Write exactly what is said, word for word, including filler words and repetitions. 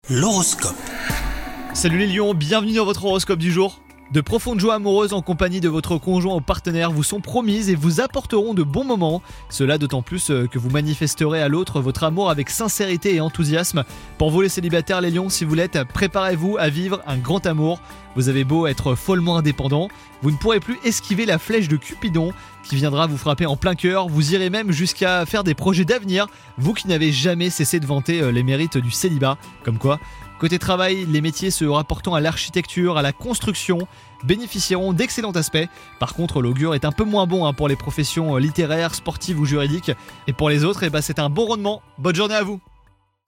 L'horoscope. Salut les lions, bienvenue dans votre horoscope du jour. De profondes joies amoureuses en compagnie de votre conjoint ou partenaire vous sont promises et vous apporteront de bons moments. Cela d'autant plus que vous manifesterez à l'autre votre amour avec sincérité et enthousiasme. Pour vous les célibataires, les lions, si vous l'êtes, préparez-vous à vivre un grand amour. Vous avez beau être follement indépendant, vous ne pourrez plus esquiver la flèche de Cupidon qui viendra vous frapper en plein cœur. Vous irez même jusqu'à faire des projets d'avenir, vous qui n'avez jamais cessé de vanter les mérites du célibat. Comme quoi, côté travail, les métiers se rapportant à l'architecture, à la construction, bénéficieront d'excellents aspects. Par contre, l'augure est un peu moins bon hein, pour les professions littéraires, sportives ou juridiques. Et pour les autres, eh ben, c'est un bon rendement. Bonne journée à vous.